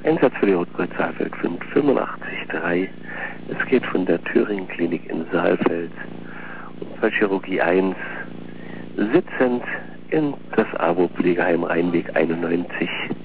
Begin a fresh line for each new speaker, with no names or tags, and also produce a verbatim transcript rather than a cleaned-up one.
Einsatz für die Rotkreuz-Saalfeld fünf fünfundachtzig drei. Es geht von der Thüringen-Klinik in Saalfeld. Unfallchirurgie eins. Sitzend in das A W O Pflegeheim Rheinweg einundneunzig.